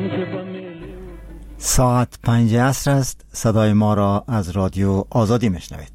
ساعت 5 عصر است. صدای ما را از رادیو آزادی میشنوید.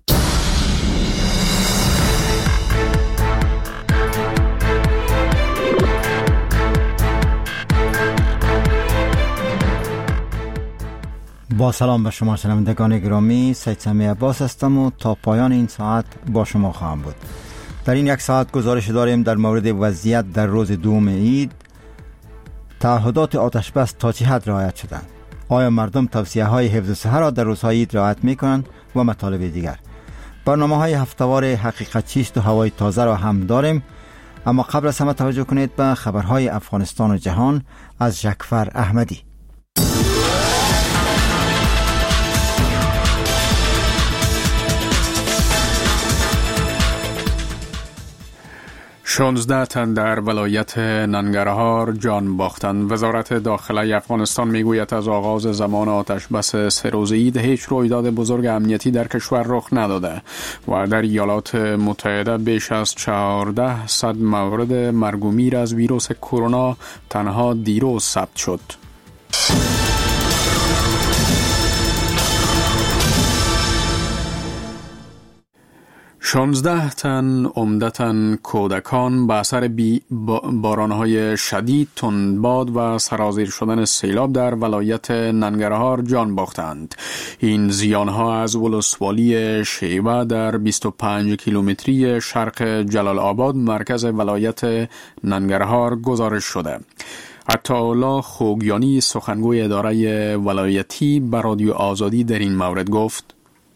با سلام به شما شنوندگان گرامی، سید سمی عباس هستم و تا پایان این ساعت با شما خواهم بود. در این یک ساعت گزارش داریم در مورد وضعیت در روز دوم عید. تعهدات آتش بس تا چه حد رعایت شدند؟ آیا مردم توصیه های حفظ صحه را در روزهای عید رعایت می کنند؟ و مطالب دیگر. برنامه های هفتهوار حقیقت چیست و هوای تازه را هم داریم، اما قبل از همه توجه کنید به خبرهای افغانستان و جهان از جعفر احمدی. 16 تن در ولایت ننگرهار جان باختند. وزارت داخله افغانستان میگوید از آغاز زمان آتش بس 3 روزه عید هیچ رویداد بزرگ امنیتی در کشور رخ نداده و در ایالات متحده بیش از 1400 مورد مرگ و میر از ویروس کرونا تنها دیروز ثبت شد. 16 تن عمدتاً کودکان به اثر بارانهای شدید، تندباد و سرازیر شدن سیلاب در ولایت ننگرهار جان باختند. این زیانها از ولسوالی شیوه در 25 کیلومتری شرق جلال آباد مرکز ولایت ننگرهار گزارش شده. عطاالله خوگیانی سخنگوی اداره ولایتی به رادیو آزادی در این مورد گفت: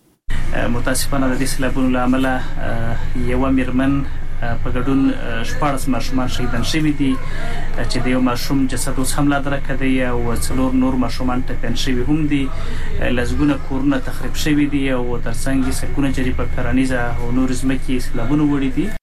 متاسفانه د دې سیلابونو له امله یوه میرمن په ګډون 14 ماشومان شهیدان شوي دي چې د یو ماشوم جسد اوس هم لا درکه دی او 4 نور ماشومان ټپیان شوي هم دي. لسګونه کورونه تخریب شوي دي او ترڅنګ یې سلګونه جرې په کرنیزه او نور ځمکې سیلابونه وړي دي.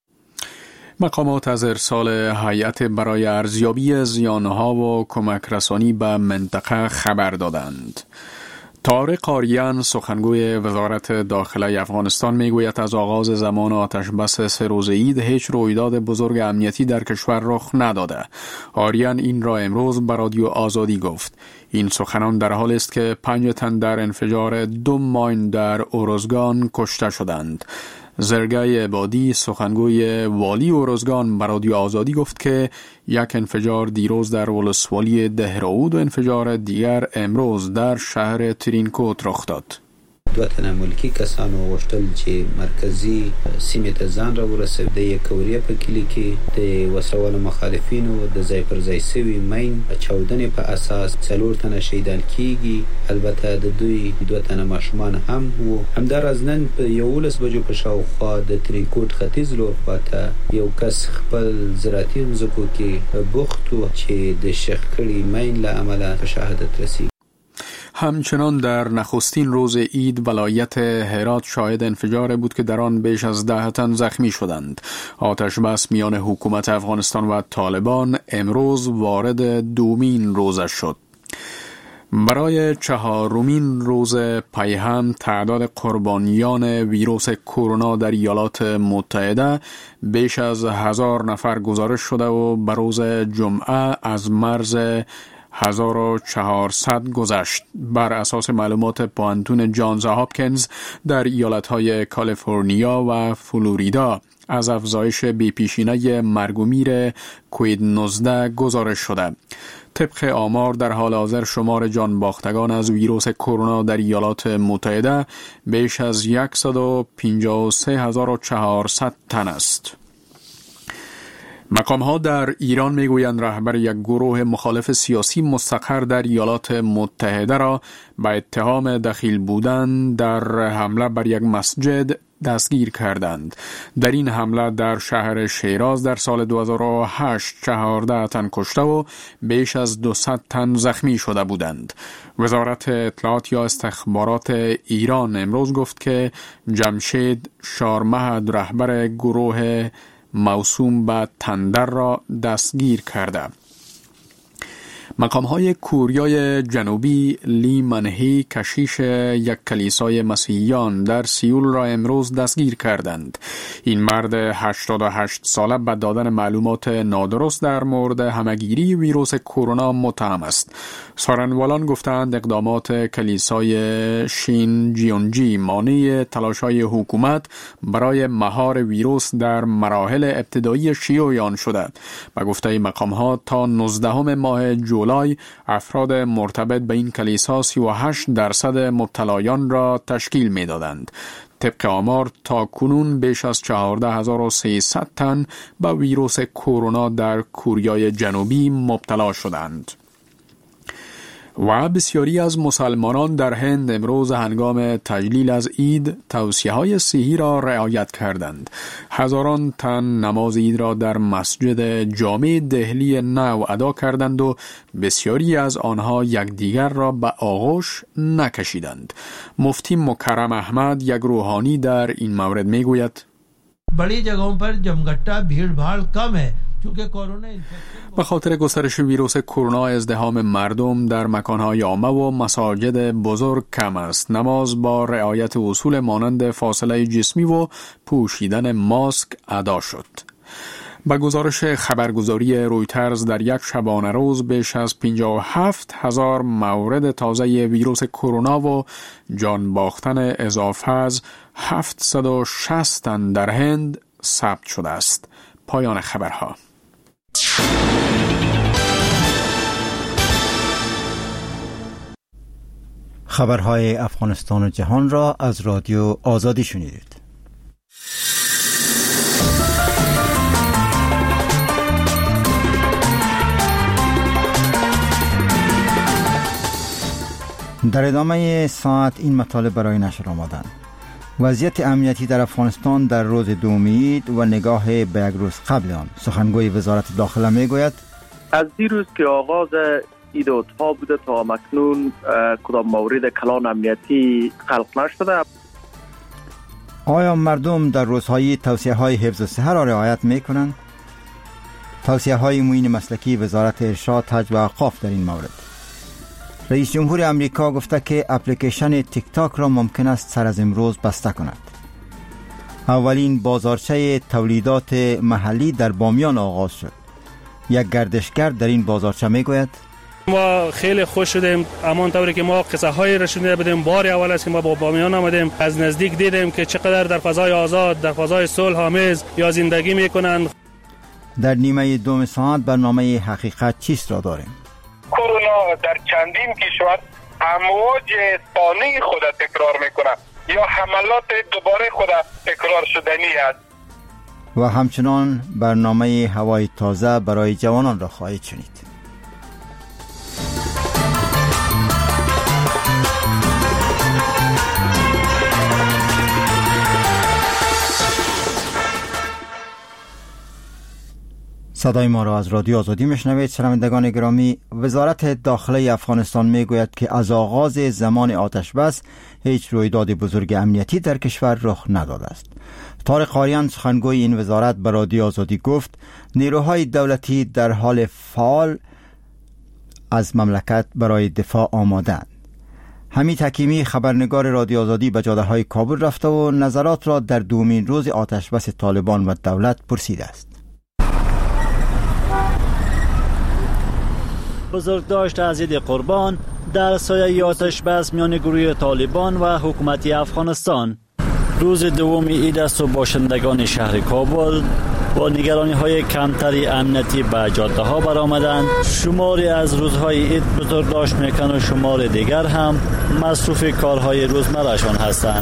مقامات از ارسال هیئت برای ارزیابی زیانها و کمک رسانی به منطقه خبر دادند. طارق آریان سخنگوی وزارت داخله افغانستان میگوید از آغاز زمان آتش بس 3 روزه عید هیچ رویداد بزرگ امنیتی در کشور رخ نداده. آریان این را امروز به رادیو آزادی گفت. این سخنان در حالی است که 5 تن در انفجار 2 ماین در اورزگان کشته شدند. زرگای عبادی سخنگوی والی اورزگان به رادیو آزادی گفت که یک انفجار دیروز در ولسوالی دهراود و انفجار دیگر امروز در شهر ترینکوت رخ داد. 2 تنه ملکی کسانو غوښتل چې مرکزی سیمې ته ځان راورسوي. د یکوریا په کلي کې د وسوالو مخالفینو د ځای پر ځای سوي مین چاودنې په اساس 4 تنه شهیدان کیږي. البته د دوی 2 تنه ماشومان هم وو. همداراز نن په 11 بجو په شاوخوا د ترینکوت ختیځ لور خواته یو کس خپل زراعتي ځمکو کې بوخت و چې د شخ کړي مین له امله په شهادت رسید. همچنان در نخستین روز عید ولایت هرات شاهد انفجار بود که در آن بیش از 10 تن زخمی شدند. آتش بس میان حکومت افغانستان و طالبان امروز وارد 2مین روزش شد. برای 4مین روز پیهم تعداد قربانیان ویروس کرونا در ایالات متحده بیش از 1000 نفر گزارش شده و به روز جمعه از مرز 1400 گذشت. بر اساس معلومات پوهنتون جانز هاپکینز در ایالتهای کالیفرنیا و فلوریدا از افزایش بی‌پیشینه مرگ و میر کووید 19 گزارش شده. طبق آمار در حال حاضر شمار جان باختگان از ویروس کرونا در ایالات متحده بیش از 153400 تن است. مقام‌ها در ایران میگویند رهبر یک گروه مخالف سیاسی مستقر در ایالات متحده را به اتهام دخیل بودن در حمله بر یک مسجد دستگیر کردند. در این حمله در شهر شیراز در سال 2008 14 تن کشته و بیش از 200 تن زخمی شده بودند. وزارت اطلاعات یا استخبارات ایران امروز گفت که جمشید شارمهد رهبر گروه موسوم به تندر را دستگیر کرده. مقام‌های کوریای جنوبی لی منهی کشیش یک کلیسای مسیحیان در سیول را امروز دستگیر کردند. این مرد 88 ساله به دادن معلومات نادرست در مورد همه‌گیری ویروس کرونا متهم است. سخنگویان گفتند اقدامات کلیسای شین جیونجی مانع تلاش‌های حکومت برای مهار ویروس در مراحل ابتدایی شیوع آن شده. به گفته مقام‌ها تا 19 ماه جولای افراد مرتبط به این کلیسا 38% مبتلایان را تشکیل می‌دادند. طبق آمار تا کنون بیش از 14300 تن به ویروس کرونا در کوریای جنوبی مبتلا شدند. و بسیاری از مسلمانان در هند امروز هنگام تجلیل از عید توصیه‌های صحی را رعایت کردند. هزاران تن نماز عید را در مسجد جامع دهلی نو ادا کردند و بسیاری از آنها یکدیگر را به آغوش نکشیدند. مفتی مکرم احمد یک روحانی در این مورد میگوید بڑی جگہوں پر جمگٹا بھیڑ بھاڑ کم ہے. به خاطر گسترش ویروس کرونا ازدحام مردم در مکانهای عامه و مساجد بزرگ کم است. نماز با رعایت اصول مانند فاصله جسمی و پوشیدن ماسک ادا شد. با گزارش خبرگزاری رویترز در یک شبانه روز بیش از 57,000 مورد تازه ویروس کرونا و جان باختن اضافه از 760 تن در هند ثبت شده است. پایان خبرها. خبرهای افغانستان و جهان را از رادیو آزادی شنیدید. در ادامه ساعت این مطالب برای نشر آمدند. وضعیت امنیتی در افغانستان در روز دوم عید و نگاه به یک روز قبل آن. سخنگوی وزارت داخله میگوید از دیروز که آغاز عید الاضحی بوده تا مکنون کدام مورد کلان امنیتی خلق نشده. آیا مردم در روزهای توصیه‌های حفظ صحت را رعایت میکنند؟ توصیه‌های معین مسلکی وزارت ارشاد، حج و اوقاف در این مورد. رئیس جمهور امریکا گفته که اپلیکیشن تیک تاک را ممکن است سر از امروز بسته کند. اولین بازارچه تولیدات محلی در بامیان آغاز شد. یک گردشگر در این بازارچه میگوید ما خیلی خوش شدیم، همان طوری که ما قصه های را شنیده بودیم. بار اول است که ما با بامیان آمدیم، از نزدیک دیدیم که چقدر در فضای آزاد، در فضای صلح آمیز یا زندگی میکنند. در نیمه دوم ساعت برنامه حقیقت چیست را داریم. کرونا در چندین کشور امواج ثانی خود تکرار میکنه یا حملات دوباره خود تکرار شدنی است. و همچنان برنامه هوای تازه برای جوانان را خواهید شنید. صدای ما را از رادیو آزادی میشنوید. شنوندگان گرامی، وزارت داخله افغانستان میگوید که از آغاز زمان آتش بس هیچ رویداد بزرگ امنیتی در کشور رخ نداده است. طارق قاریان سخنگوی این وزارت به رادیو آزادی گفت نیروهای دولتی در حال فعال از مملکت برای دفاع آمادند. حمید حکیمی خبرنگار رادیو آزادی به جاده‌های کابل رفته و نظرات را در دومین روز آتش بس طالبان و دولت پرسیده است. بزرگداشت از عید قربان در سایه آتش بس میان گروه طالبان و حکومت افغانستان. روز دوم عید است و باشندگان شهر کابل با نگرانی های کمتری امنیتی به جاده ها برآمدند. شماری از روزهای عید بزرگداشت میکنند و شمار دیگر هم مصروف کارهای روزمرهشان هستند.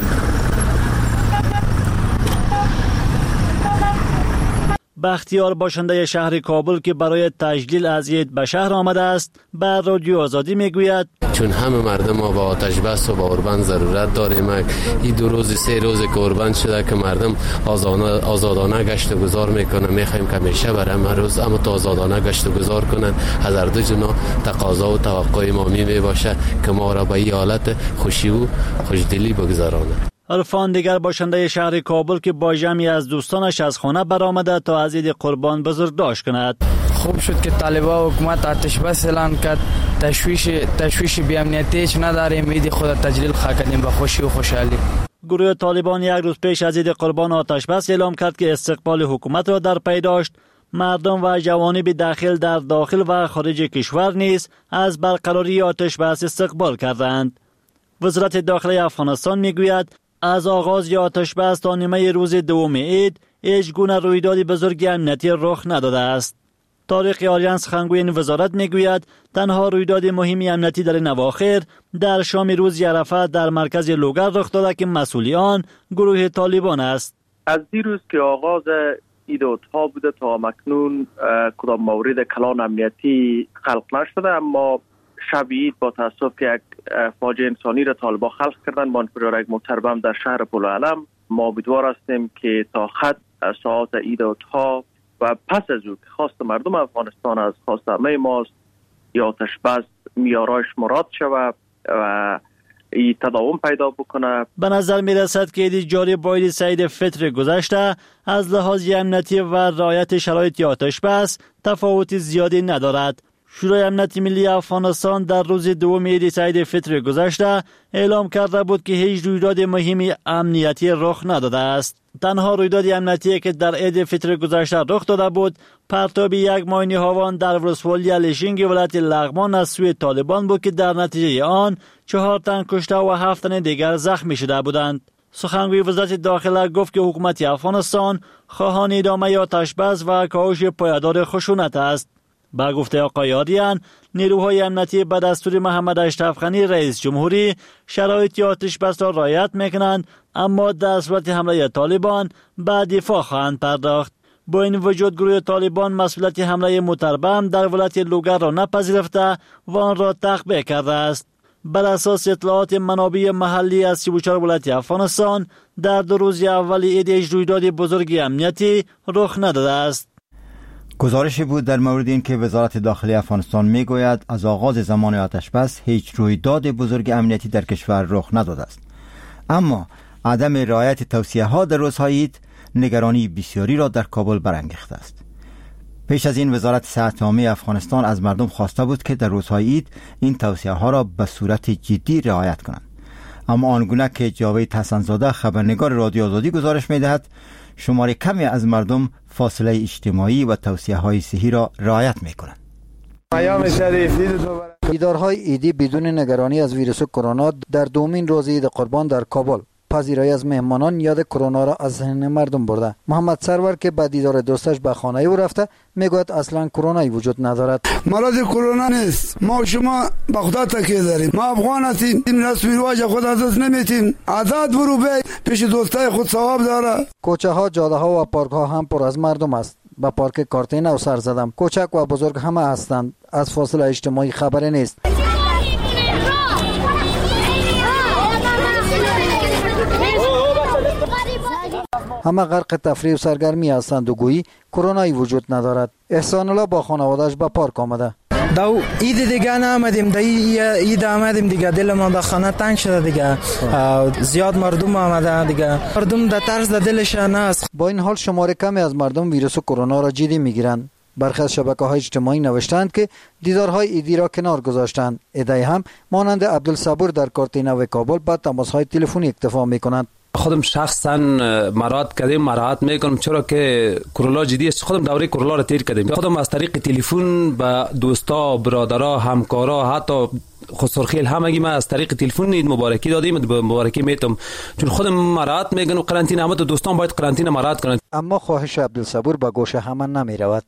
بختیار باشنده شهر کابل که برای تجلیل از عید به شهر آمده است بر رادیو آزادی میگوید چون همه مردم ما با آتش بس و با قربان ضرورت داریم. این 2 روز 3 روز که قربان شده که مردم آزادانه گشت و گذار میکنه. میخوایم که همیشه برای همه روز اما تا آزادانه گشت و گذار کنن. از هر دو جناح تقاضا و توقع ما می باشه که ما را به این حالت خوشی و خوشدلی بگذرانه. عرفان دیگر باشنده شهر کابل که با جمعی از دوستانش از خانه برآمده تا از عید قربان بزرگداشت کند. خوب شد که طالبان حکومت آتش بس اعلان کرد. تشویش بی‌امنیتیش نداریم. عید خود تجلیل کردیم به خوشی و خوشحالی. گروه طالبان یک روز پیش از عید قربان آتش بس اعلام کرد که استقبال حکومت را در پی داشت. مردم و جوانب داخل و خارج کشور نیز از برقراری آتش بس استقبال کردند. وزارت داخلی افغانستان میگوید از آغاز آتش بس تا نیمه روز دوم عید هیچ گونه رویداد بزرگ امنیتی رخ نداده است. طارق آریان سخنگوی این وزارت میگوید تنها رویداد مهم امنیتی در این اواخر در شام روز عرفه در مرکز لوگر رخ داده که مسئول آن گروه طالبان است. از دیروز که آغاز عید اضحی بوده تا مکنون کدام مورد کلان امنیتی خلق نشده، اما شب عید با تاسف که یک فاجعه انسانی را طالبان خلق کردن با انفجار یک موتر بم در شهر پلوعلم. ما امیدوار هستیم که تا خط ساعات عید اضحی و پس از او که خواست مردم افغانستان از خواست همه ماست یا آتش بس میارایش مراد شود و ای تداوم پیدا بکنه. به نظر می رسد که عید جاری با عید سعید فطر گذشته از لحاظ امنیتی و رعایت شرایط آتش بس تفاوت زیادی ندارد. شورای امنیت ملی افغانستان در روز دوم عید سعید فطر گذشته اعلام کرده بود که هیچ رویداد مهم امنیتی رخ نداده است. تنها رویداد امنیتی که در عید فطر گذشته رخ داده بود پرتاب یک ماین هاوان در ولسوالی الیشینگ ولایت لغمان از سوی طالبان بود که در نتیجه آن 4 تن کشته و 7 تن دیگر زخمی شده بودند. سخنگوی وزارت داخله گفت که حکومت افغانستان خواهان ادامه آتش بس و کاهش پایدار خشونت است. با گفته آقای آریان، نیروهای امنیتی به دستور محمد اشرف غنی رئیس جمهوری شرایط آتش بس را رعایت میکنند، اما در صورت حمله طالبان به دفاع خواهند پرداخت. با این وجود گروه طالبان مسئولیت حمله موتر بم در ولایت لوگر را نپذیرفته و آن را تخبیه کرده است. بر اساس اطلاعات منابع محلی از 34 ولایت افغانستان در 2 روز اول عید هیچ رویداد بزرگ امنیتی رخ نداده است. گزارشی بود در مورد این که وزارت داخلی افغانستان میگوید از آغاز زمان آتش بس هیچ رویداد بزرگ امنیتی در کشور رخ نداده است، اما عدم رعایت توصیه ها در روزهای عید نگرانی بسیاری را در کابل برانگیخته است. پیش از این وزارت صحت عامه افغانستان از مردم خواسته بود که در روزهای عید این توصیه ها را به صورت جدی رعایت کنند، اما آنگونه که جاوید حسن‌زاده خبرنگار رادیو آزادی گزارش می‌دهد شمار کمی از مردم فاصله اجتماعی و توصیه های صحی را رعایت می‌کنند. دیدارهای عیدی بدون نگرانی از ویروس کرونا در دومین روز عید قربان در کابل. پذیرایی از مهمانان یاد کرونا را از ذهن مردم برده. محمد سرور که به دیدار دوستش به خانه او رفته میگوید اصلا کرونایی وجود ندارد. مرض کرونا نیست. ما شما به خدا تکیه داریم. ما افغان هستیم. این رسم رواج خود از دست نمیتیم. عادت برو به پیش دوستای خود ثواب داره. کوچه ها، جاده ها و پارک ها هم پر از مردم است. به پارک کارتین او سر زدم. کوچک و بزرگ همه هستند. از فاصله اجتماعی خبری نیست. همه غرق تفریح و سرگرمی هستند و گویی کرونایی وجود ندارد. احسان الله با خانواده‌اش به پارک آمده. دو عید دیگه نآمدیم، عید آمدیم دیگه، دل ما به خانه تنگ شده دیگه، زیاد مردم آمده دیگه، مردم در طرز دلش نه است. با این حال شمار کمی از مردم ویروس کرونا را جدی میگیرند. برخی از شبکه‌های اجتماعی نوشتند که دیدارهای عیدی را کنار گذاشتند. عده‌ای هم مانند عبدالصبور در کارتینو کابل با تماس‌های تلفنی اکتفا می‌کنند. خودم شخصا مراعات میکنم، چرا که کرونا جدی است. خودم دوره کرونا را تیر کردم. خودم از طریق تلفن به دوستا، برادرها، همکارا، حتی خسرخیل همگی ما از طریق تلفن مبارکی دادیم، مبارکی میتم، چون خودم مراعات میکنم. قرنطینه همه دوستان باید قرنطینه مراعات کنند. اما خواهش عبدالصبور به گوش همه نمیرود.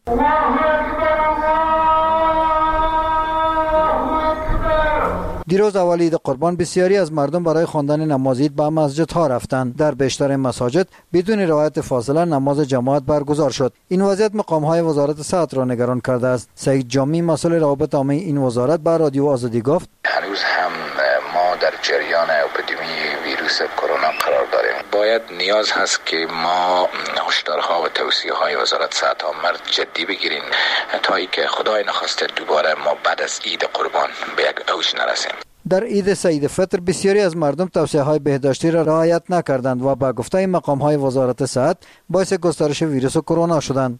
دیروز اول عید قربان بسیاری از مردم برای خواندن نماز عید به مسجدها رفتند. در بیشتر مساجد بدون رعایت فاصله نماز جماعت برگزار شد. این وضعیت مقام‌های وزارت صحت را نگران کرده است. سعید جامی مسئول روابط عامه این وزارت به رادیو آزادی گفت: هنوز هم ما در جریان اپیدمی ویروس کرونا قرار داریم. باید نیاز هست که ما هشدارها و توصیه‌های وزارت صحت عامه جدی بگیریم تا اینکه خدای نخواسته دوباره ما بعد از عید قربان به یک اوج نرسیم. در عید سعید فطر بسیاری از مردم توصیه‌های بهداشتی را رعایت نکردند و با گفته مقام‌های وزارت صحت باعث گسترش ویروس کرونا شدند.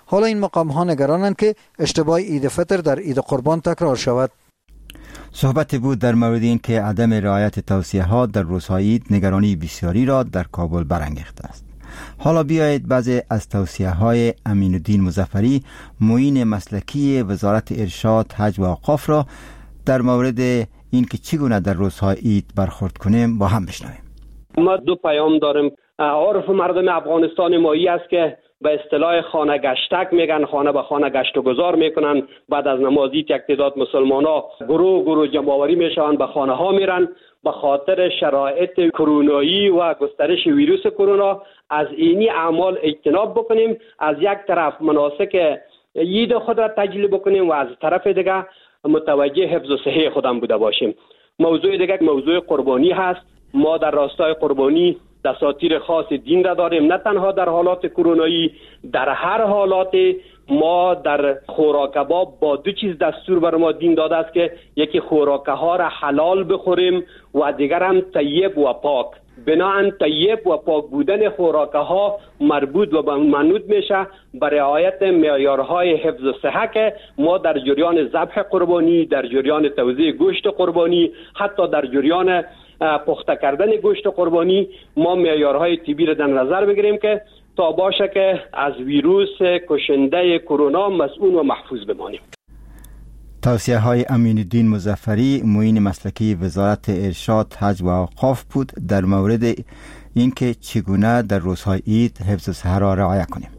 حالا این مقام ها نگرانند که اشتباه عید فطر در عید قربان تکرار شود. صحبت بود در مورد این که عدم رعایت توصیه ها در روزهای عید نگرانی بسیاری را در کابل برانگیخته است. حالا بیایید بعضی از توصیه های امین الدین مظفری، معین مسلکی وزارت ارشاد، حج و اوقاف را در مورد این که چگونه در روزهای عید برخورد کنیم با هم بشنویم. ما دو پیام داریم. عرف مردم افغانستان مایی است که به اصطلاح خانه گشتک میگن، خانه به خانه گشت و گذار میکنن. بعد از نماز عید یک تعداد مسلمانا گروه جمع آوری میشن، به خانه ها میرن. به خاطر شرایط کرونایی و گسترش ویروس کرونا از اینی اعمال اجتناب بکنیم. از یک طرف مناسک عید خود را تجلیل بکنیم و از طرف دیگه متوجه حفظ و صحه خودم بوده باشیم. موضوع دیگه موضوع قربانی هست. ما در راستای قربانی دساتیر خاص دین را داریم، نه تنها در حالات کرونایی، در هر حالات. ما در خوراک کباب با دو چیز دستور بر ما دین داده است که یکی خوراک ها را حلال بخوریم و دیگر هم طیب و پاک. بناهن طیب و پاک بودن خوراک ها مربوط و منوط میشه به رعایت معیارهای حفظ و صحت که ما در جریان ذبح قربانی، در جریان توزیع گوشت قربانی، حتی در جریان پخته کردن گوشت قربانی ما معیارهای طبی را در نظر بگیریم که تا باشه که از ویروس کشنده کرونا مسئول و محفوظ بمانیم. توصیه های امین الدین مظفری، معین مسلکی وزارت ارشاد، حج و اوقاف بود در مورد اینکه چگونه در روزهای عید حفظ صحت را رعایت کنیم.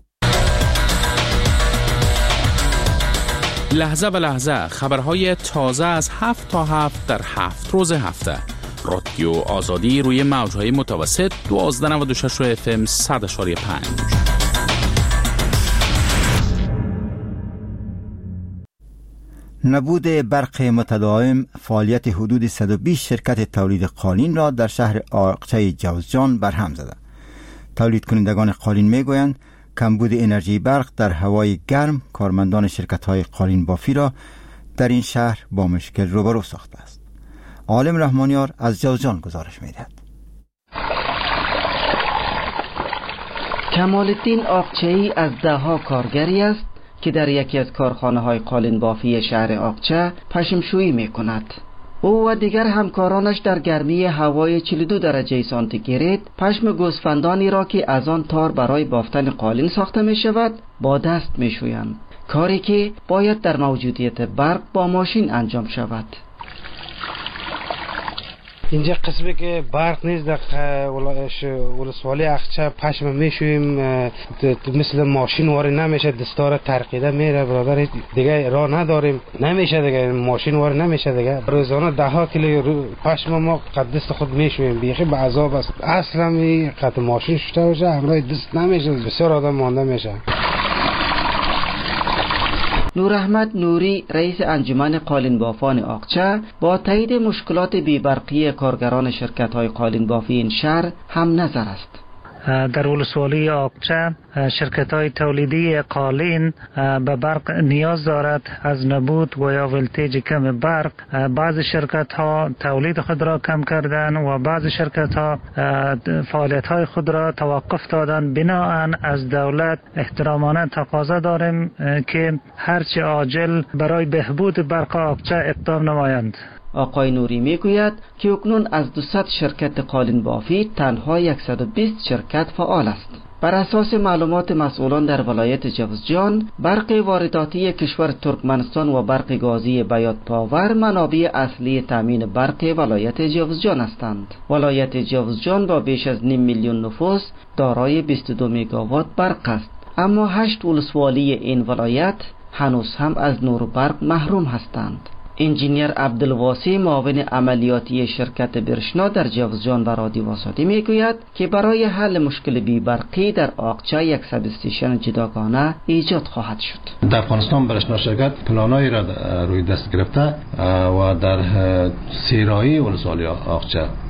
لحظه به لحظه خبرهای تازه از 7 تا 7 در 7 روز هفته. رادیو آزادی روی موجهای متوسط 1296 FM 100.5. نبود برق متداوم فعالیت حدود 120 شرکت تولید قالین را در شهر آقچه جوزجان برهم زده. تولید کنندگان قالین میگویند کمبود انرژی برق در هوای گرم کارمندان شرکت‌های قالین بافی را در این شهر با مشکل روبرو ساخته است. عالم رحمانیار از جوزجان گزارش می‌دهد. کمال الدین آقچه‌ای از ده‌ها کارگری است که در یکی از کارخانه‌های قالین بافی شهر آقچه پشمشویی می‌کند. او و دیگر همکارانش در گرمی هوای 42 درجه سانتیگراد پشم گوسفندانی را که از آن تار برای بافتن قالین ساخته می‌شود با دست می‌شویند، کاری که باید در موجودیت برق با ماشین انجام شود. اینجا قسمی که برق نیست در ولسوالی اقچه پشم میشویم، مثل ماشین واری نمیشه، دستار ترقیده میره برادر، دیگه راه نداریم، نمیشه دیگه ماشین واری نمیشه دیگه. روزانه 10 کیلو پشم ما قد دست خود میشویم، بیخی به عذاب است. اصلا این قد ماشین شده باشه همراه دست نمیشه، بسیار آدم مانده میشه. نور احمد نوری رئیس انجمن قالین بافان آقچه با تایید مشکلات بی‌برقی کارگران شرکت‌های قالین بافی این شهر هم نظر است. در ولسوالی آقچه شرکت‌های تولیدی قالین به برق نیاز دارد. از نبود و یا ولتیج کم برق بعض شرکت‌ها تولید خود را کم کردند و بعض شرکت‌ها فعالیت‌های خود را توقف دادند. بناهن از دولت احترامانه تقاضا داریم که هرچه عاجل برای بهبود برق آقچه اقدام نمایند. آقای نوری میگوید که اکنون از 200 شرکت قالین بافی تنها 120 شرکت فعال است. بر اساس معلومات مسئولان در ولایت جوزجان، برق وارداتی کشور ترکمنستان و برق گازی بیات پاور منابع اصلی تامین برق ولایت جوزجان هستند. ولایت جوزجان با بیش از 5 میلیون نفوس دارای 22 مگاوات برق است، اما 8 ولسوالی این ولایت هنوز هم از نور برق محروم هستند. انجینیر عبدالواسی معاون عملیاتی شرکت برشنا در جوزجان و رادیو آزادی میگوید که برای حل مشکل بی‌برقی در آقچه یک سب استیشن جداگانه ایجاد خواهد شد. در افغانستان برشنا شرکت پلانایی را روی دست گرفته و در سیرایی ولسوالی آقچه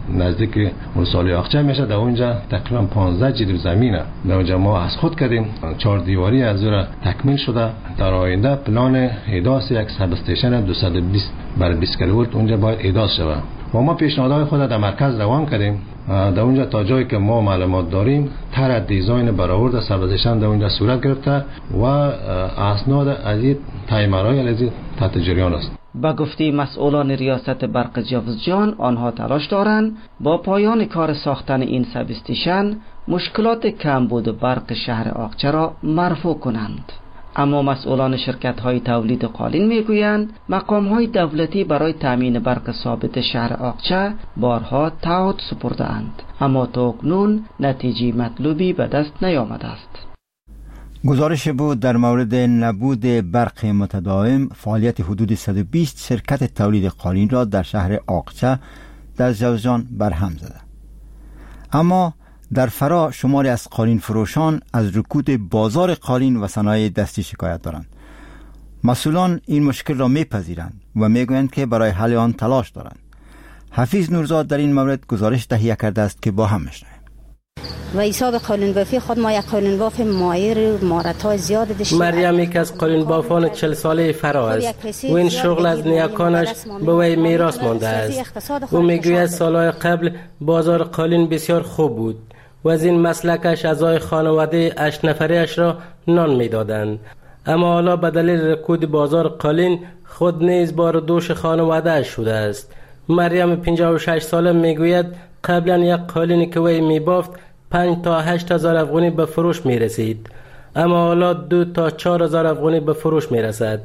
نزدیک ولسوالی آقچه میشه. در اونجا تقریبا 15 جلو زمینه. در اونجا ما از خود کردیم 4 دیواری از اون تکمیل شده. در آینده پلان احداث یک سب استیشن 220 بر 20 کیلوولت اونجا باید احداث شود. و ما پیشنهادهای خود در مرکز روان کردیم. در اونجا تا جایی که ما معلومات داریم طرح دیزاین برآورد سب استیشن در اونجا صورت گرفته و اسناد از این تایمرهای از تحت جریان است. با گفته مسئولان ریاست برق جوزجان، آنها تلاش دارند با پایان کار ساختن این سب استیشن مشکلات کمبود برق شهر آقچه را مرفوع کنند. اما مسئولان شرکت‌های تولید قالین میگویند مقام‌های دولتی برای تامین برق ثابت شهر آقچه بارها تعهد سپرده‌اند، اما تا اکنون نتیجه مطلوبی به دست نیامده است. گزارش بود در مورد نبود برق متداوم. فعالیت حدود 120 شرکت تولید قالین را در شهر آقچه در جوزجان برهم زده. اما در فرا شماری از قالین فروشان از رکود بازار قالین و صنایع دستی شکایت دارند. مسئولان این مشکل را میپذیرند و میگویند که برای حل آن تلاش دارند. حفیظ نورزاد در این مورد گزارش تهیه کرده است که با هم میشنویم. و حساب قالین بافی خود ما یک قالین باف ماهر مهارت‌های زیاد داشتیم. مریم یک از قالین بافان 40 ساله فرا است و این شغل از نیاکانش به وی میراث مانده است. او میگوید سالهای قبل بازار قالین بسیار خوب بود و از این مسلکش اعضای خانواده 8 نفریش را نان میدادند، اما حالا به دلیل رکود بازار قالین خود نیز بار دوش خانواده شده است. مریم 56 ساله میگوید قبلا یک قالینی که وی میبافت 5 تا 8 هزار افغانی به فروش میرسید، اما حالا 2 تا 4 هزار افغانی به فروش میرسد.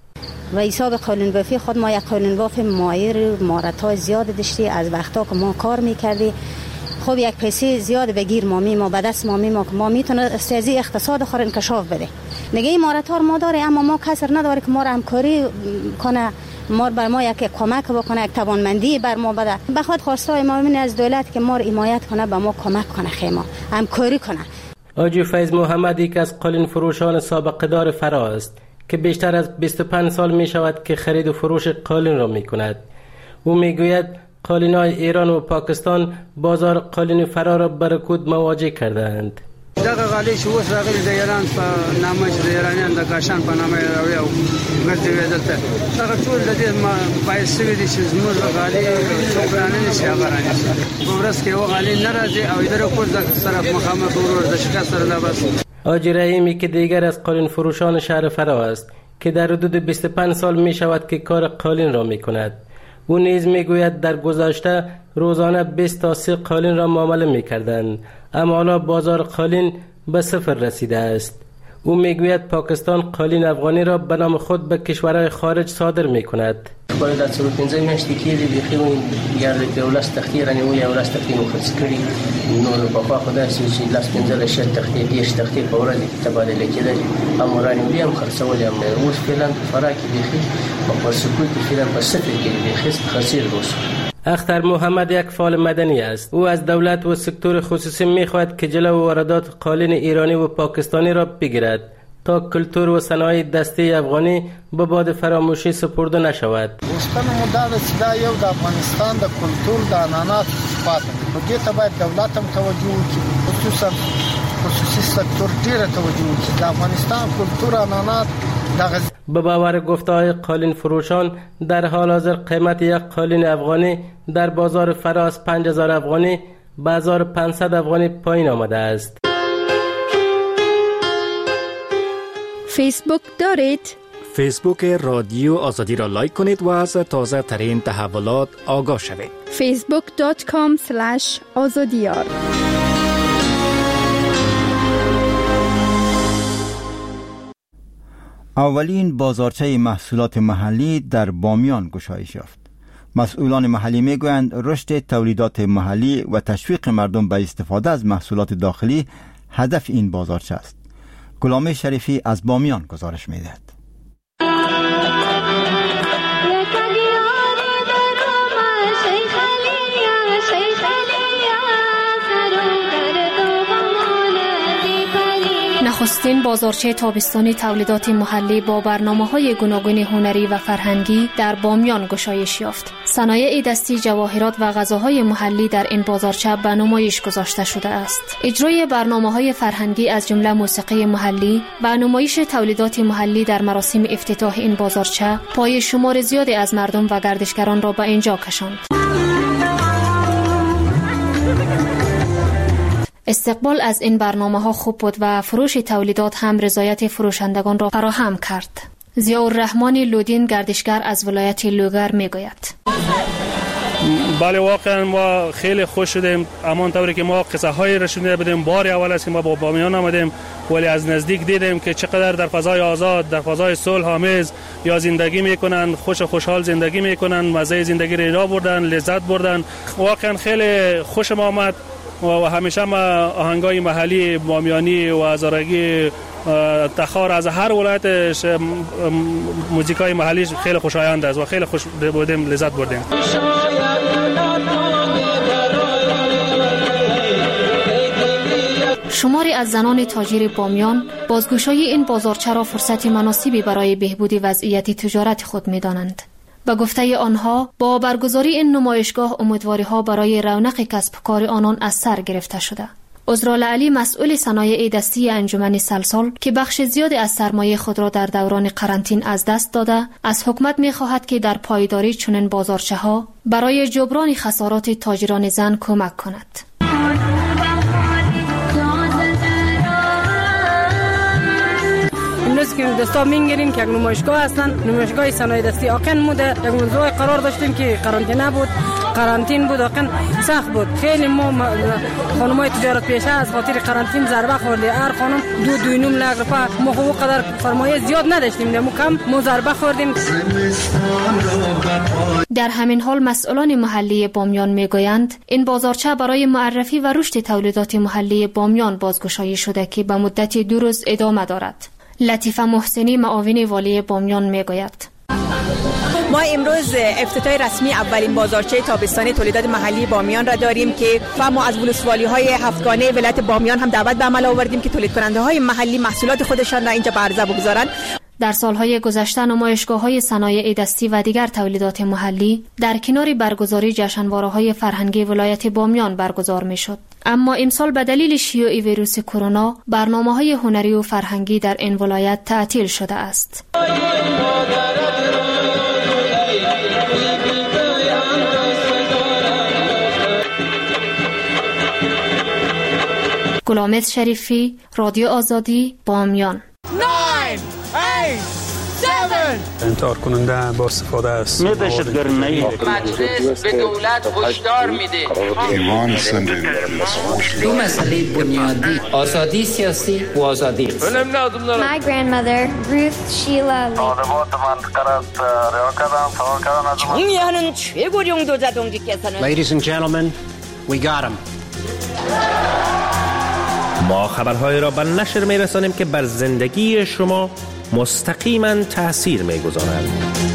و حساب قالین بافی خود ما یک قالین باف ماهر مهارت‌های زیاد داشتی. از وقتا که ما کار میکردی خب یک پیسه زیاد بگیر ما به دست ما که ما میتونه استازی اقتصاد خور انکشاف بده. نگه این مهارت‌ها ما داره، اما ما کسر نداره که ما را همکاری کنه، ما بر ما یک کمک بکنه، یک توانمندی بر ما بده. بخواد خواستای ما از دولت که ما را حمایت کنه، به ما کمک کنه، خیما همکاری کنه. آجی فیض محمد یک از قالین فروشان سابقه دار فرا است که بیشتر از 25 سال می شود که خرید و فروش قالین را می کند. او می گوید قالین‌های ایران و پاکستان بازار قالین فرا را به رکود مواجه کردند. دغه غالي چې اوس راغلي د ایران په نامه چې د ایرانیان د کاشان په نامه راوي او ګرځي دلته دغه ټول د دې باعث شوی دي چې زموږ غالي څوکرانه نشي غرانه په ورځ کې و غالي ناراضي او درو کول د طرف مخامخ ورور د شکست سره لا بس. آجی رحیمی که دیگر از قالین فروشان شهر فرا است که در حدود 25 سال می شود که کار قالین را می کند. او نیز می گوید در گذشته روزانه 20 تا 30 قالین را معامله می کردند، اما حالا بازار قالین به صفر رسیده است. او می گوید پاکستان قالین افغانی را به نام خود به کشورهای خارج صادر می کند. باید از 15 میاشتې کېږي بیخي یارد به ولس تختې رانیولې او ولس تختې مو خرڅ کړي، نو پخوا خو داسې و چې لس 15 شل تختې 10 تختې په ورځ کې تبادله کېدلې، هم رانیولې هم خرڅولې هم. اوس فعلا په فرا کې بیخي په پرسکول کې فعلا په صفر کې بیخي خرڅېږي اوس. اختر محمد یک فعال مدنی است. او از دولت و سکتور خصوصی می‌خواهد که جلو واردات قالین ایرانی و پاکستانی را بگیرد تا کلتور و صنایع دستی افغانی به باد فراموشی سپرده نشود. غوښتنه مو دا ده چې دا یو د افغانستان د کلتور د عنعناتو صفات دی، نو دې ته باید دولت هم توجه وکړي، خصوصا خصوصي سکتور ډېره توجه وکړي. د افغانستان کلتور عنعنات به باور گفته‌های قالین فروشان در حال حاضر قیمت یک قالین افغانی در بازار فرا از 5000 افغانی به 1500 افغانی پایین آمده است. فیسبوک دارید؟ فیسبوک رادیو آزادی را لایک کنید و از تازه ترین تحولات آگاه شوید. facebook.com/azadiyar. اولین بازارچه محصولات محلی در بامیان گشایش یافت. مسئولان محلی میگویند رشد تولیدات محلی و تشویق مردم به استفاده از محصولات داخلی هدف این بازارچه است. غلام شریفی از بامیان گزارش میدهد. نخستین بازارچه تابستانی تولیدات محلی با برنامه‌های گوناگون هنری و فرهنگی در بامیان گشایش یافت. صنایع دستی، جواهرات و غذاهای محلی در این بازارچه به نمایش گذاشته شده است. اجرای برنامه‌های فرهنگی از جمله موسیقی محلی و نمایش تولیدات محلی در مراسم افتتاح این بازارچه پای شمار زیادی از مردم و گردشگران را به اینجا کشاند. استقبال از این برنامه‌ها خوب بود و فروش تولیدات هم رضایت فروشندگان را فراهم کرد. ضیاءالرحمن لودین گردشگر از ولایت لوگر میگوید: بله واقعا ما خیلی خوش شدیم، امان طوری که ما قصه های را شنیده بودیم. بار اول است که ما با بامیان آمدیم ولی از نزدیک دیدیم که چقدر در فضای آزاد، در فضای صلح آمیز یا زندگی میکنن، خوشحال زندگی میکنن، مزه زندگی را بردن، لذت بردن. واقعا خیلی خوشم آمد و همیشه ما آهنگای محلی بامیانی و هزارگی تخار از هر ولایتش موزیکای محلی خیلی خوشایند است و خیلی خوش بودیم، لذت بردیم. شماری از زنان تاجر بامیان بازگشایی این بازارچه را فرصت مناسبی برای بهبود وضعیت تجارت خود می‌دانند. به گفته آنها با برگزاری این نمایشگاه امیدواری‌ها برای رونق کسب کار آنان از سر گرفته شده. عذرالله علی مسئول صنایع دستی انجمن سلسال که بخش زیادی از سرمایه خود را در دوران قرنطینه از دست داده، از حکومت می‌خواهد که در پایداری چنین بازارچه‌ها برای جبران خسارات تاجران زن کمک کند. امروز که دستا می‌گیریم که یک نمایشگاه هستن، نمایشگاه صنایع دستی آقن موده، یک موضوع قرار داشتیم که قرنطینه بود، قرنطینه بود، آقن سخت بود. خیلی ما خانمای تجارت پیشه از خاطر قرنطینه ضربه خوردیم. هر خانم 2.5 لک روپیه، ما خو قدر سرمایه زیاد نداشتیم، دمو کم ما ضربه خوردیم. در همین حال مسئولان محلی بامیان میگویند این بازارچه برای معرفی و رشد تولیدات محلی بامیان بازگشایی شده که به مدت 2 روز ادامه دارد. لطیفه محسنی معاون والی بامیان میگوید: ما امروز افتتاح رسمی اولین بازارچه تابستانی تولیدات محلی بامیان را داریم که ما از ولسوالی‌های هفتگانه ولایت بامیان هم دعوت به عمل آوردیم که تولید کننده‌های محلی محصولات خودشان را اینجا به عرضه بگذارند. در سالهای گذشته نمایشگاه‌های صنایع دستی و دیگر تولیدات محلی در کنار برگزاری جشنواره‌های فرهنگی ولایت بامیان برگزار می‌شد. اما امسال به دلیل شیوع ویروس کرونا برنامه‌های هنری و فرهنگی در این ولایت تعطیل شده است. گلامت شریفی، رادیو آزادی، بامیان. 9 8 7 انتحار کننده با استفاده است. مجلس به دولت هشدار میده. دو مسئله بنیادی: آزادی سیاسی و آزادی اقتصادی. My grandmother, Ruth Sheila Lee. 정의하는 최고령도자 동지께서는 Ladies and gentlemen, we got him. ما خبرهای را به نشر می‌رسانیم که بر زندگی شما مستقیما تأثیر می‌گذارند.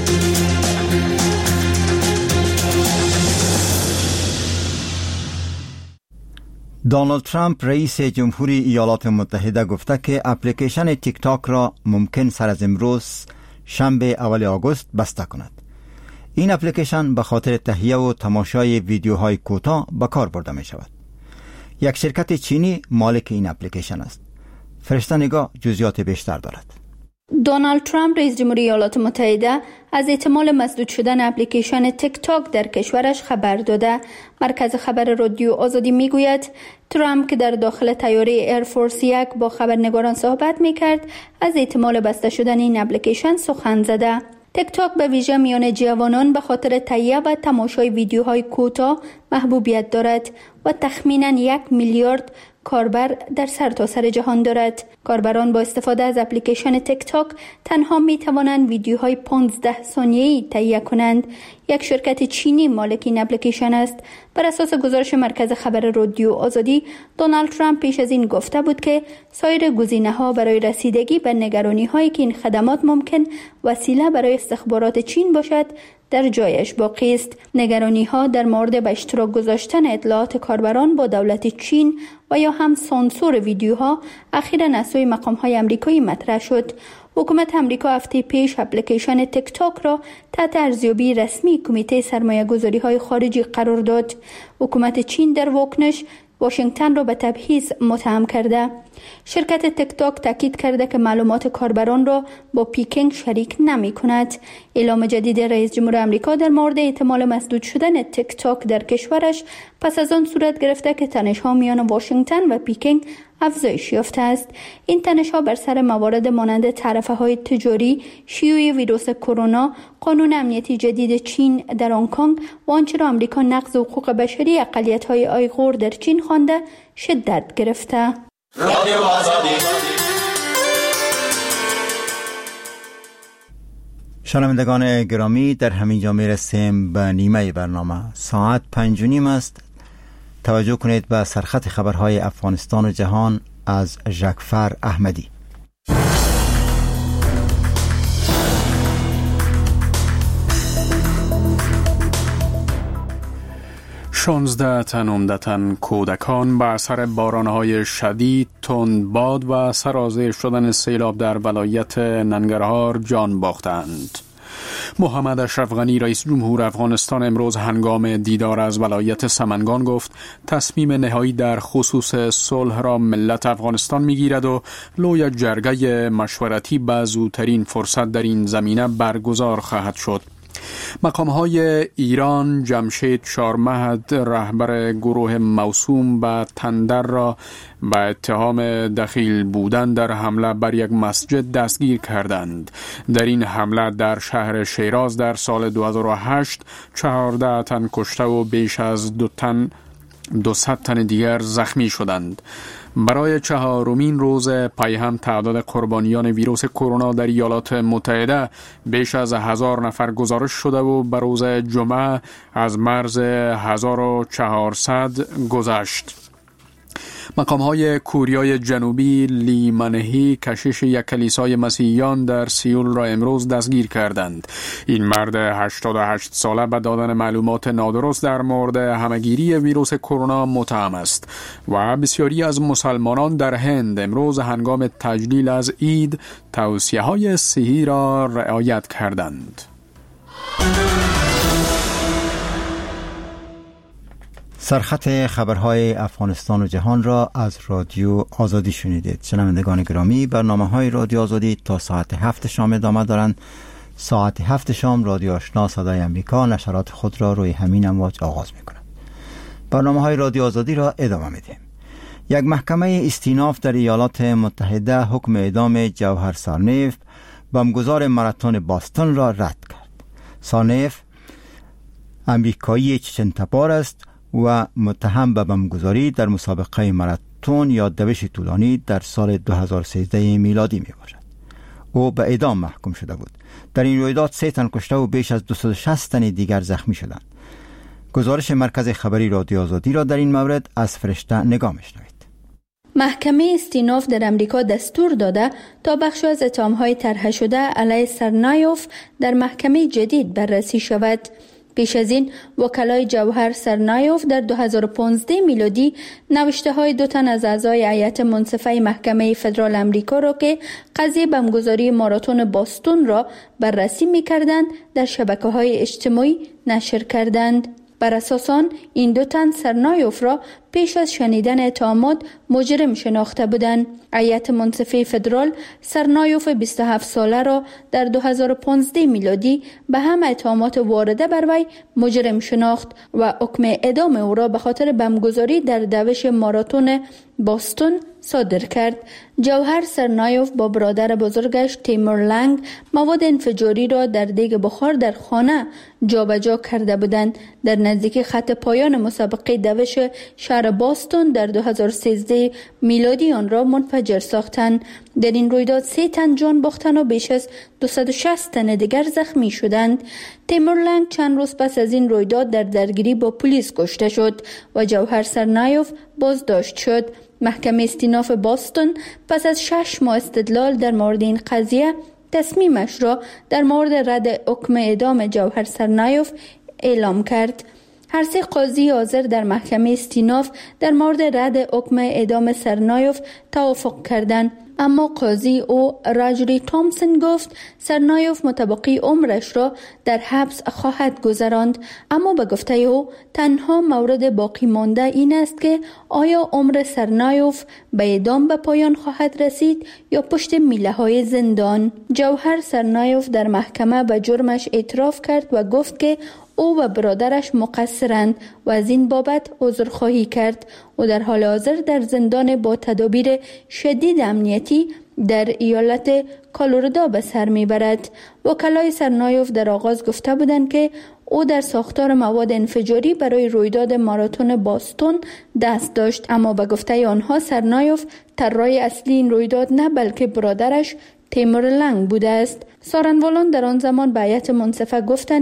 دونالد ترامپ رئیس جمهوری ایالات متحده گفته که اپلیکیشن تیک تاک را ممکن سر از امروز شنبه اول آگوست بسته کند. این اپلیکیشن به خاطر تهیه و تماشای ویدیوهای کوتاه به کار برده می شود. یک شرکت چینی مالک این اپلیکیشن است. فرشته نگاه جزئیات بیشتر دارد. دونالد ترامپ رئیس جمهوری ایالات متحده از احتمال مسدود شدن اپلیکیشن تیک تاک در کشورش خبر داده. مرکز خبر رادیو آزادی میگوید ترامپ که در داخل طیاره ایرفورس 1 با خبرنگاران صحبت میکرد از احتمال بسته شدن این اپلیکیشن سخن زده. تیک تاک به ویژه میان جوانان به خاطر تهیه و تماشای ویدیوهای کوتاه محبوبیت دارد و تخمیناً 1 میلیارد کاربر در سرتاسر جهان دارد. کاربران با استفاده از اپلیکیشن تیک تاک تنها می توانند ویدیوهای 15 ثانیه‌ای تهیه کنند. یک شرکت چینی مالک این اپلیکیشن است. بر اساس گزارش مرکز خبر رادیو آزادی، دونالد ترامپ پیش از این گفته بود که سایر گزینه‌ها برای رسیدگی به نگرانی‌هایی که این خدمات ممکن وسیله برای استخبارات چین باشد در جایش باقی است. نگرانی ها در مورد به اشتراک گذاشتن اطلاعات کاربران با دولت چین و یا هم سانسور ویدیوها اخیراً از سوی مقام‌های آمریکایی مطرح شد. حکومت آمریکا هفته پیش اپلیکیشن تیک تاک را تحت ارزیابی رسمی کمیته سرمایه‌گذاری‌های خارجی قرار داد. حکومت چین در واکنش واشنگتن را به تبعیض متهم کرده. شرکت تیک تاک تاکید کرده که معلومات کاربران را با پیکینگ شریک نمی کند. اعلام جدید رئیس جمهور آمریکا در مورد احتمال مسدود شدن تیک تاک در کشورش پس از آن صورت گرفته که تنش‌ها میان واشنگتن و پیکینگ افزایش یافته است. این تنش‌ها بر سر موارد مانند تعرفه‌های تجاری، شیوع ویروس کرونا، قانون امنیتی جدید چین در هنگ کنگ و آنچه را آمریکا نقض حقوق بشری اقلیت‌های آیغور در چین خوانده شدت گرفته. رادیو آزادی. شنوندگان گرامی، در همین جا میرسیم به نیمه برنامه. ساعت 5:30 است. توجه کنید به سرخط خبرهای افغانستان و جهان از ژکفر احمدی. 16 تن عمدتاً کودکان به اثر بارانهای شدید، تندباد و سرازیر شدن سیلاب در ولایت ننگرهار جان باختند. محمد اشرف غنی رئیس جمهور افغانستان امروز هنگام دیدار از ولایت سمنگان گفت تصمیم نهایی در خصوص صلح را ملت افغانستان میگیرد و لوی جرگه مشورتی به زودترین فرصت در این زمینه برگزار خواهد شد. مقام‌های ایران جمشید شارمهد رهبر گروه موسوم به تندر را به اتهام دخیل بودن در حمله بر یک مسجد دستگیر کردند. در این حمله در شهر شیراز در سال 2008 14 تن کشته و بیش از 200 تن دیگر زخمی شدند. برای 4مین روز پی هم تعداد قربانیان ویروس کرونا در ایالات متحده بیش از 1000 نفر گزارش شده و به روز جمعه از مرز 1400 گذشت. مقام‌های کوریای جنوبی لی منهی کشیش یک کلیسای مسیحیان در سیول را امروز دستگیر کردند. این مرد 88 ساله به دادن معلومات نادرست در مورد همه‌گیری ویروس کرونا متهم است و بسیاری از مسلمانان در هند امروز هنگام تجلیل از عید توصیه‌های صحی را رعایت کردند. سرخط خبرهای افغانستان و جهان را از رادیو آزادی شنیدید. شنوندگان گرامی، برنامه‌های رادیو آزادی تا ساعت 7 شام ادامه دارند. ساعت 7 شام رادیو آشنا صدای امریکا نشرات خود را روی همین امواج آغاز می‌کند. برنامه‌های رادیو آزادی را ادامه می‌دهیم. یک محکمه استیناف در ایالات متحده حکم اعدام جوهر سارنیف، بمبگذار ماراتون باستون را رد کرد. سارنیف امریکایی چچن‌تبار است و متهم به بمبگذاری در مسابقه ماراتون یا دوش طولانی در سال 2013 میلادی می باشد. او به اعدام محکوم شده بود. در این رویداد 3 تن کشته و بیش از 260 تن دیگر زخمی شدند. گزارش مرکز خبری رادیو آزادی را در این مورد از فرشته نگاه می‌شنوید. محکمه استیناف در امریکا دستور داده تا بخش از اتهام‌های طرح شده علیه سرنایوف در محکمه جدید بررسی شود. پیش از این وکلای جوهر سرنایوف در 2015 میلادی نوشته های 2 تن از اعضای هیئت منصفه محکمه فدرال امریکا را که قضیه بمبگذاری ماراتون باستون را بررسی می‌کردند در شبکه‌های اجتماعی نشر کردند. بر اساس آن این 2 تن سرنایوف را پیش از شنیدن اتهامات مجرم شناخته بودند. هیئت منصفه فدرال سرنایوف 27 ساله را در 2015 میلادی به همه اتهامات وارده بر وی مجرم شناخت و حکم اعدام او را به خاطر بمبگذاری در دوش ماراتون باستون صادر کرد. جوهر سرنایوف با برادر بزرگش تیمور لنگ مواد انفجاری را در دیگ بخار در خانه جابجا کرده بودند. در نزدیکی خط پایان مسابقه دوش شهر باستون در 2013 میلادی آن را منفجر ساختند. در این رویداد 3 تن جان باختند و بیش از 260 تن دیگر زخمی شدند. تیمور لنگ چند روز پس از این رویداد در درگیری با پلیس کشته شد و جوهر سرنایوف بازداشت شد. محکمه استیناف باستون پس از 6 ماه استدلال در مورد این قضیه تصمیمش را در مورد رد حکم اعدام جوهر سرنایف اعلام کرد. هر سه قاضی حاضر در محکمه استیناف در مورد رد حکم اعدام سرنایف توافق کردند، اما قاضی او راجری تومسون گفت سرنایف متبقی عمرش را در حبس خواهد گذراند، اما به گفته او تنها مورد باقی مانده این است که آیا عمر سرنایف به اعدام به پایان خواهد رسید یا پشت میله های زندان. جوهر سرنایف در محکمه به جرمش اعتراف کرد و گفت که او و برادرش مقصرند و از این بابت عذرخواهی کرد. او در حال حاضر در زندان با تدابیر شدید امنیتی در ایالت کالورادا به سر میبرد. وکلای سرنایف در آغاز گفته بودند که او در ساختار مواد انفجاری برای رویداد ماراتون باستون دست داشت، اما به گفته آنها سرنایف طراح اصلی این رویداد نه بلکه برادرش تیمور لنگ بوده است. سارنوالان در آن زمان به هیئت منصفه گفتند